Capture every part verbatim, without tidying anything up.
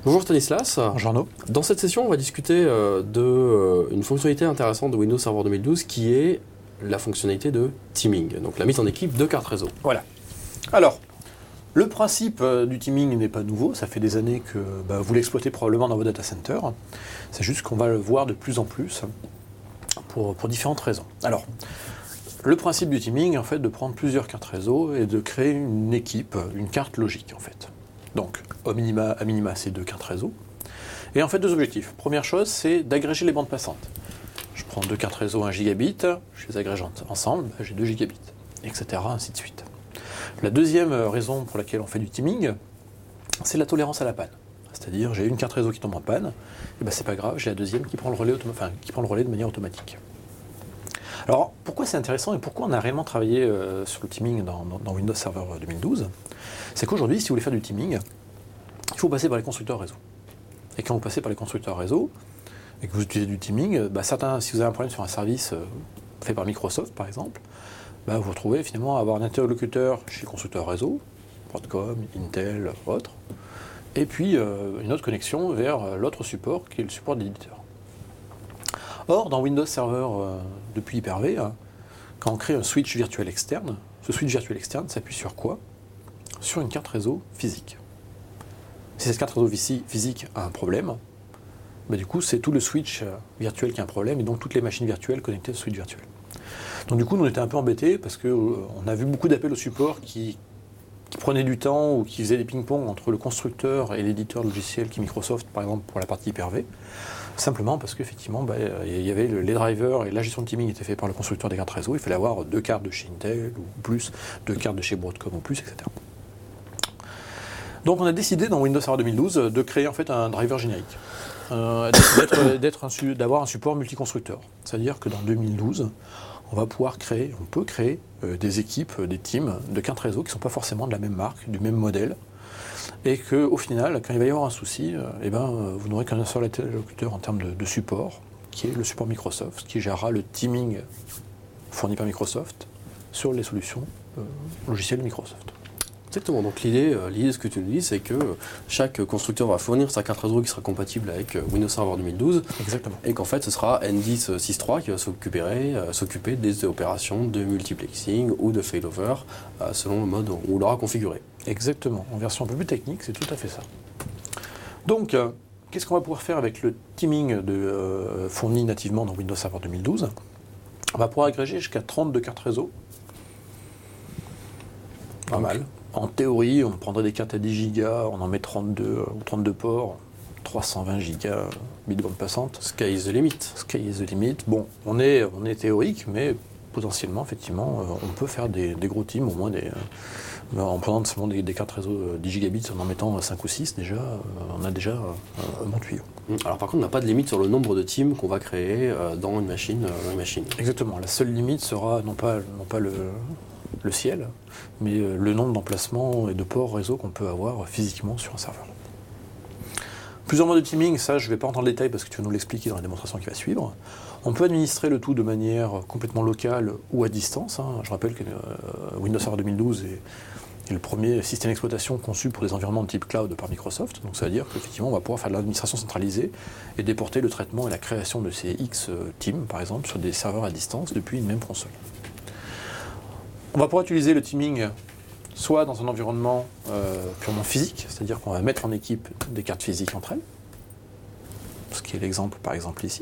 Bonjour Stanislas. Bonjour Arnaud. Dans cette session, on va discuter euh, de euh, une fonctionnalité intéressante de Windows Server deux mille douze qui est la fonctionnalité de teaming, donc la mise en équipe de cartes réseau. Voilà. Alors, le principe euh, du teaming n'est pas nouveau, ça fait des années que bah, vous l'exploitez probablement dans vos data centers. C'est juste qu'on va le voir de plus en plus pour, pour différentes raisons. Alors, le principe du teaming, en fait, de prendre plusieurs cartes réseau et de créer une équipe, une carte logique, en fait. Donc, au minima, à minima, c'est deux cartes réseau. Et en fait, deux objectifs. Première chose, c'est d'agréger les bandes passantes. Je prends deux cartes réseau un gigabit, je les agrège ensemble, bah, j'ai deux gigabits, et cetera, ainsi de suite. La deuxième raison pour laquelle on fait du teaming, c'est la tolérance à la panne. C'est-à-dire, j'ai une carte réseau qui tombe en panne, et ben c'est pas grave, j'ai la deuxième qui prend le relais, autom- enfin, qui prend le relais de manière automatique. Alors, pourquoi c'est intéressant et pourquoi on a réellement travaillé euh, sur le teaming dans, dans, dans Windows Server deux mille douze? C'est qu'aujourd'hui, si vous voulez faire du teaming, il faut passer par les constructeurs réseau. Et quand vous passez par les constructeurs réseau, et que vous utilisez du teaming, bah certains, si vous avez un problème sur un service euh, fait par Microsoft, par exemple, bah vous vous retrouvez finalement à avoir un interlocuteur chez le constructeur réseau, Broadcom, Intel, autres, et puis euh, une autre connexion vers l'autre support, qui est le support de l'éditeur. Or, dans Windows Server, euh, depuis Hyper-V, hein, quand on crée un switch virtuel externe, ce switch virtuel externe s'appuie sur quoi? Sur une carte réseau physique. Si cette carte réseau physique a un problème, bah du coup, c'est tout le switch virtuel qui a un problème, et donc toutes les machines virtuelles connectées au switch virtuel. Donc du coup, nous, on était un peu embêtés, parce qu'on euh, a vu beaucoup d'appels au support qui, qui prenaient du temps, ou qui faisaient des ping-pong entre le constructeur et l'éditeur logiciel, qui est Microsoft, par exemple, pour la partie Hyper-V, simplement parce qu'effectivement, bah, il y avait le, les drivers, et la gestion de teaming était faite par le constructeur des cartes réseau, il fallait avoir deux cartes de chez Intel, ou plus, deux cartes de chez Broadcom, ou plus, et cetera. Donc on a décidé dans Windows Server deux mille douze de créer en fait un driver générique, euh, d'être, d'être un, d'avoir un support multiconstructeur. C'est-à-dire que dans deux mille douze, on va pouvoir créer, on peut créer euh, des équipes, des teams de cartes réseau qui ne sont pas forcément de la même marque, du même modèle, et qu'au final, quand il va y avoir un souci, euh, eh ben, vous n'aurez qu'un seul interlocuteur en termes de, de support, qui est le support Microsoft, qui gérera le teaming fourni par Microsoft sur les solutions euh, logicielles de Microsoft. Exactement, donc l'idée, euh, l'idée de ce que tu nous dis, c'est que chaque constructeur va fournir sa carte réseau qui sera compatible avec euh, Windows Server deux mille douze. Exactement. Et qu'en fait, ce sera N dix six point trois qui va s'occuper, euh, s'occuper des opérations de multiplexing ou de failover, euh, selon le mode où on l'aura configuré. Exactement, en version un peu plus technique, c'est tout à fait ça. Donc, euh, qu'est-ce qu'on va pouvoir faire avec le teaming de, euh, fourni nativement dans Windows Server deux mille douze? On va pouvoir agréger jusqu'à trente-deux cartes réseau. Pas Donc, mal. En théorie, on prendrait des cartes à dix gigas, on en met trente-deux ou trente-deux ports, trois cent vingt gigas de bande passante. Sky is the limit. Sky is the limit. Bon, on est, on est théorique, mais potentiellement, effectivement, on peut faire des, des gros teams, au moins des, euh, en prenant seulement des, des cartes réseau dix gigabits, en en mettant cinq ou six, déjà, euh, on a déjà euh, un bon tuyau. Alors par contre, on n'a pas de limite sur le nombre de teams qu'on va créer euh, dans une machine. Euh, dans une machine. Exactement. La seule limite sera non pas, non pas le, le ciel, mais le nombre d'emplacements et de ports réseau qu'on peut avoir physiquement sur un serveur. Plusieurs modes de teaming, ça je ne vais pas rentrer dans le détail parce que tu vas nous l'expliquer dans la démonstration qui va suivre. On peut administrer le tout de manière complètement locale ou à distance. Hein. Je rappelle que euh, Windows Server deux mille douze est, est le premier système d'exploitation conçu pour des environnements de type cloud par Microsoft. Donc ça veut dire qu'effectivement on va pouvoir faire de l'administration centralisée et déporter le traitement et la création de ces X teams, par exemple, sur des serveurs à distance depuis une même console. On va pouvoir utiliser le teaming soit dans un environnement euh, purement physique, c'est-à-dire qu'on va mettre en équipe des cartes physiques entre elles, ce qui est l'exemple par exemple ici,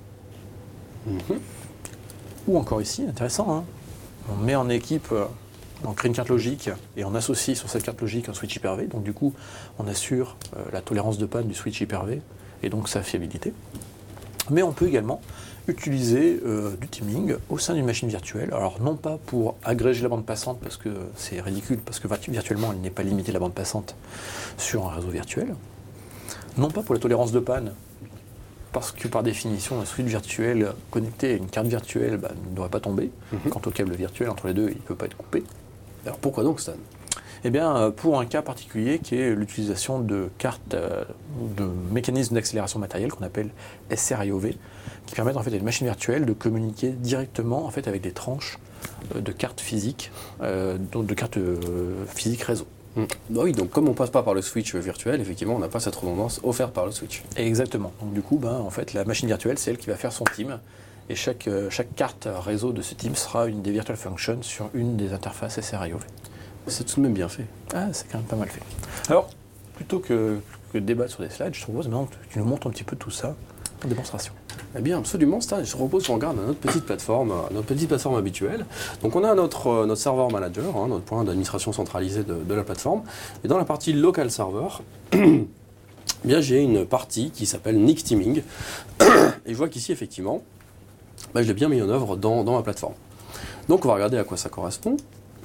mm-hmm. Ou encore ici, intéressant, hein, on met en équipe, euh, on crée une carte logique et on associe sur cette carte logique un switch Hyper-V, donc du coup on assure euh, la tolérance de panne du switch Hyper-V et donc sa fiabilité. Mais on peut également utiliser euh, du teaming au sein d'une machine virtuelle. Alors non pas pour agréger la bande passante, parce que c'est ridicule, parce que virtuellement elle n'est pas limitée la bande passante sur un réseau virtuel. Non pas pour la tolérance de panne, parce que par définition un switch virtuel connecté à une carte virtuelle bah, ne devrait pas tomber. Mm-hmm. Quant au câble virtuel entre les deux, il ne peut pas être coupé. Alors pourquoi donc Stan? Eh bien, pour un cas particulier qui est l'utilisation de cartes, euh, de mécanismes d'accélération matérielle qu'on appelle S R I O V, qui permettent en fait à une machine virtuelle de communiquer directement en fait avec des tranches euh, de cartes physiques, euh, de cartes euh, physiques réseau. Mmh. Bah oui, donc comme on ne passe pas par le switch virtuel, effectivement, on n'a pas cette redondance offerte par le switch. Exactement. Donc du coup, ben, en fait, la machine virtuelle, c'est elle qui va faire son team. Et chaque, euh, chaque carte réseau de ce team sera une des virtual functions sur une des interfaces S R I O V. C'est tout de même bien fait. Ah, c'est quand même pas mal fait. Alors, plutôt que, que de débattre sur des slides, je te propose maintenant que tu nous montres un petit peu tout ça en démonstration. Eh bien, absolument, Stan. Je te propose qu'on regarde notre petite plateforme, notre petite plateforme habituelle. Donc, on a notre, notre serveur manager, hein, notre point d'administration centralisé de, de la plateforme. Et dans la partie local server, eh bien, j'ai une partie qui s'appelle Nick Teaming. Et je vois qu'ici, effectivement, bah, je l'ai bien mis en œuvre dans, dans ma plateforme. Donc, on va regarder à quoi ça correspond.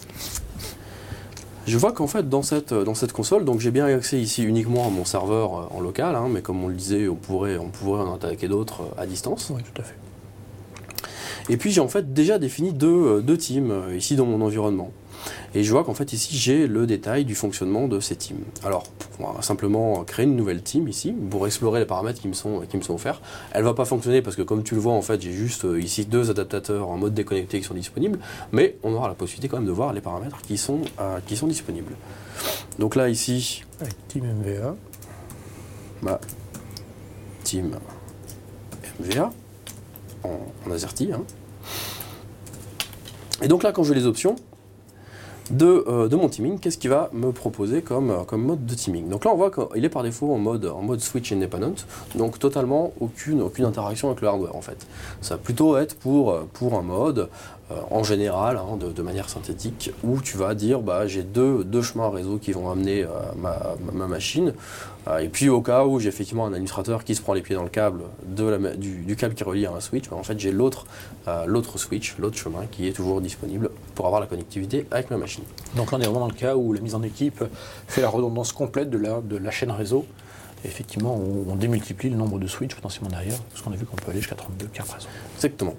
Je vois qu'en fait, dans cette, dans cette console, donc j'ai bien accès ici uniquement à mon serveur en local, hein, mais comme on le disait, on pourrait, on pourrait en attaquer d'autres à distance. Oui, tout à fait. Et puis j'ai en fait déjà défini deux, deux teams ici dans mon environnement. Et je vois qu'en fait ici j'ai le détail du fonctionnement de ces teams. Alors on va simplement créer une nouvelle team ici pour explorer les paramètres qui me sont, qui me sont offerts. Elle ne va pas fonctionner parce que comme tu le vois en fait j'ai juste ici deux adaptateurs en mode déconnecté qui sont disponibles, mais on aura la possibilité quand même de voir les paramètres qui sont, euh, qui sont disponibles. Donc là ici, avec team M V A, bah, team M V A en, en AZERTY. Hein. Et donc là quand je vais les options, De, euh, de mon teaming, qu'est-ce qu'il va me proposer comme, comme mode de teaming. Donc là on voit qu'il est par défaut en mode, en mode switch independent, donc totalement aucune, aucune interaction avec le hardware en fait. Ça va plutôt être pour, pour un mode euh, en général, hein, de, de manière synthétique, où tu vas dire bah, j'ai deux, deux chemins réseau qui vont amener euh, ma, ma, ma machine, euh, et puis au cas où j'ai effectivement un administrateur qui se prend les pieds dans le câble de la, du, du câble qui relie à un switch, bah, en fait j'ai l'autre euh, l'autre switch, l'autre chemin qui est toujours disponible pour avoir la connectivité avec ma machine. Donc là on est vraiment dans le cas où la mise en équipe fait la redondance complète de la, de la chaîne réseau. Et effectivement, on, on démultiplie le nombre de switches potentiellement derrière, parce qu'on a vu qu'on peut aller jusqu'à trente-deux cartes réseau. Exactement.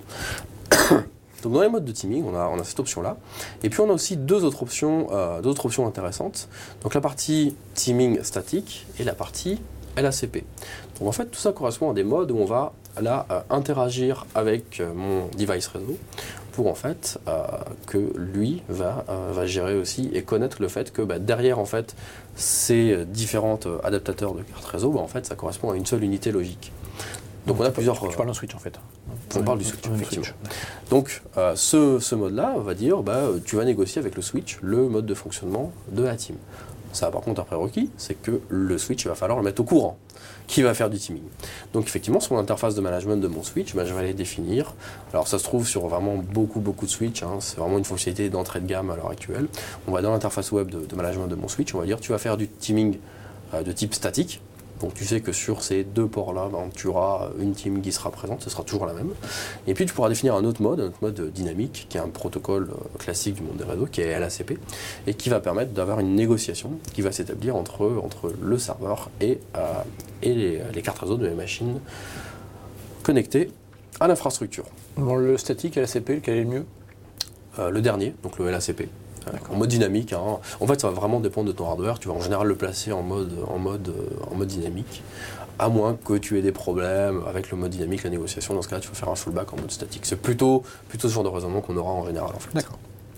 Donc dans les modes de teaming, on a, on a cette option-là. Et puis on a aussi deux autres options, euh, deux autres options intéressantes. Donc la partie teaming statique et la partie L A C P. Donc en fait, tout ça correspond à des modes où on va là euh, interagir avec euh, mon device réseau pour en fait euh, que lui va, euh, va gérer aussi et connaître le fait que bah, derrière en fait ces différentes euh, adaptateurs de cartes réseau, bah, en fait ça correspond à une seule unité logique. Donc, Donc on a plusieurs. Tu, tu parles d'un switch en fait. On parle du switch, effectivement. Switch. Donc euh, ce, ce mode-là va dire bah, tu vas négocier avec le switch le mode de fonctionnement de la team. Ça a par contre un prérequis, c'est que le switch, il va falloir le mettre au courant, qui va faire du teaming. Donc effectivement, sur l'interface de management de mon switch, bah, je vais aller définir. Alors ça se trouve sur vraiment beaucoup beaucoup de switch, hein, c'est vraiment une fonctionnalité d'entrée de gamme à l'heure actuelle. On va dans l'interface web de, de management de mon switch, on va dire tu vas faire du teaming euh, de type statique. Donc tu sais que sur ces deux ports-là, ben, tu auras une team qui sera présente, ce sera toujours la même. Et puis tu pourras définir un autre mode, un autre mode dynamique, qui est un protocole classique du monde des réseaux, qui est L A C P, et qui va permettre d'avoir une négociation qui va s'établir entre, entre le serveur et, euh, et les, les cartes réseau de mes machines connectées à l'infrastructure. Bon, le statique L A C P, lequel est le mieux ? euh, Le dernier, donc le L A C P. En mode dynamique, hein. En fait ça va vraiment dépendre de ton hardware, tu vas en général le placer en mode, en mode, en mode dynamique, à moins que tu aies des problèmes avec le mode dynamique, la négociation, dans ce cas-là tu vas faire un fallback en mode statique. C'est plutôt, plutôt ce genre de raisonnement qu'on aura en général en fait. D'accord.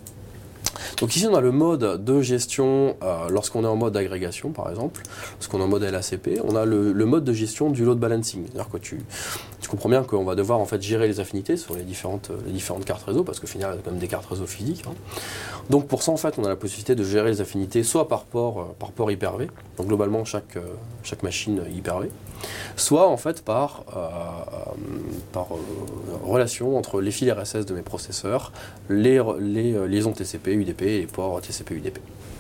Donc ici on a le mode de gestion euh, lorsqu'on est en mode agrégation par exemple, lorsqu'on est en mode L A C P, on a le, le mode de gestion du load balancing. C'est-à-dire que tu, tu comprends bien qu'on va devoir en fait gérer les affinités sur les différentes, les différentes cartes réseau, parce qu'au final il y a quand même des cartes réseau physiques. Hein. Donc pour ça en fait on a la possibilité de gérer les affinités soit par port, euh, par port Hyper-V, donc globalement chaque, euh, chaque machine Hyper-V, soit en fait par, euh, par euh, relation entre les fils R S S de mes processeurs, les, les euh, liaisons T C P, U D P et les ports T C P, U D P.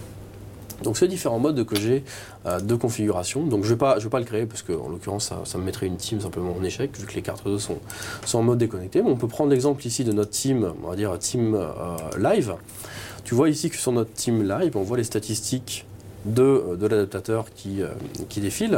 Donc c'est différents modes que j'ai euh, de configuration. Donc je ne vais pas, je vais pas le créer parce que en l'occurrence ça, ça me mettrait une team simplement en échec vu que les cartes réseau sont, sont en mode déconnecté. Mais on peut prendre l'exemple ici de notre team, on va dire team euh, live. Tu vois ici que sur notre team live, on voit les statistiques de, de l'adaptateur qui, euh, qui défilent.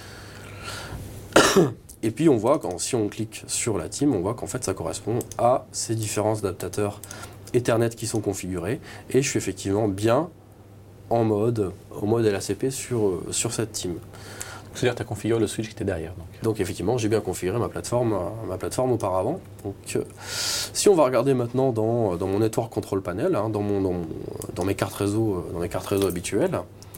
Et puis on voit, quand, si on clique sur la team, on voit qu'en fait ça correspond à ces différents adaptateurs Ethernet qui sont configurés. Et je suis effectivement bien en mode, en mode L A C P sur, sur cette team. C'est-à-dire que tu as configuré le switch qui était derrière. Donc, donc effectivement, j'ai bien configuré ma plateforme, ma plateforme auparavant. Donc, euh, si on va regarder maintenant dans, dans mon Network Control Panel, hein, dans, mon, dans, mon, dans mes cartes réseau, dans mes cartes réseau habituelles,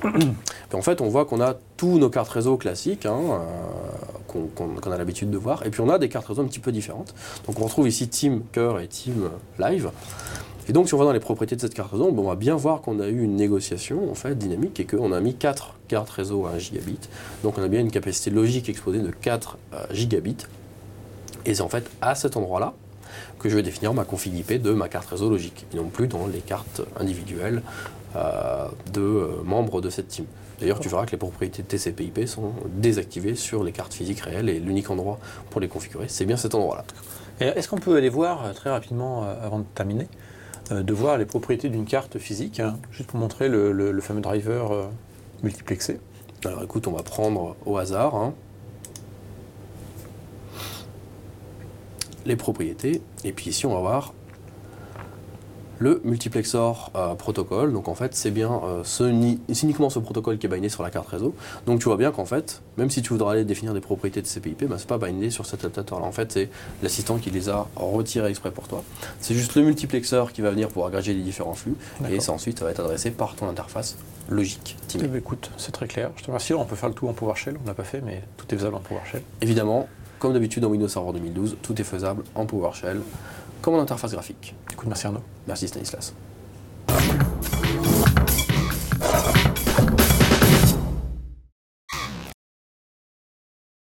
Puis en fait, on voit qu'on a tous nos cartes réseau classiques, hein, euh, qu'on qu'on- qu'on a l'habitude de voir, et puis on a des cartes réseau un petit peu différentes. Donc on retrouve ici Team Cœur et Team Live. Et donc si on va dans les propriétés de cette carte réseau, bon, on va bien voir qu'on a eu une négociation en fait dynamique et qu'on a mis quatre cartes réseau à un gigabit. Donc on a bien une capacité logique exposée de quatre euh, gigabits. Et c'est en fait à cet endroit-là que je vais définir ma config I P de ma carte réseau logique, et non plus dans les cartes individuelles euh, de euh, membres de cette team. D'ailleurs, tu verras que les propriétés de T C P I P sont désactivées sur les cartes physiques réelles, et l'unique endroit pour les configurer, c'est bien cet endroit-là. Et est-ce qu'on peut aller voir euh, très rapidement, euh, avant de terminer, euh, de voir les propriétés d'une carte physique, hein, juste pour montrer le, le- le fameux driver euh, multiplexé? Alors écoute, on va prendre au hasard hein, les propriétés, et puis ici on va voir le multiplexor euh, protocole. Donc en fait c'est bien euh, ce, ni- c'est uniquement ce protocole qui est bindé sur la carte réseau. Donc tu vois bien qu'en fait, même si tu voudrais aller définir des propriétés de C P I P, bah, c'est pas bindé sur cet adaptateur là. En fait c'est l'assistant qui les a retirés exprès pour toi. C'est juste le multiplexeur qui va venir pour agréger les différents flux, et ça ensuite ça va être adressé par ton interface logique. Eh bien, écoute, c'est très clair. Je te remercie. On peut faire le tout en PowerShell. On ne l'a pas fait, mais tout est faisable en PowerShell. Évidemment, comme d'habitude en Windows Server deux mille douze, tout est faisable en PowerShell, comme en interface graphique. Écoute, merci Arnaud. Merci Stanislas.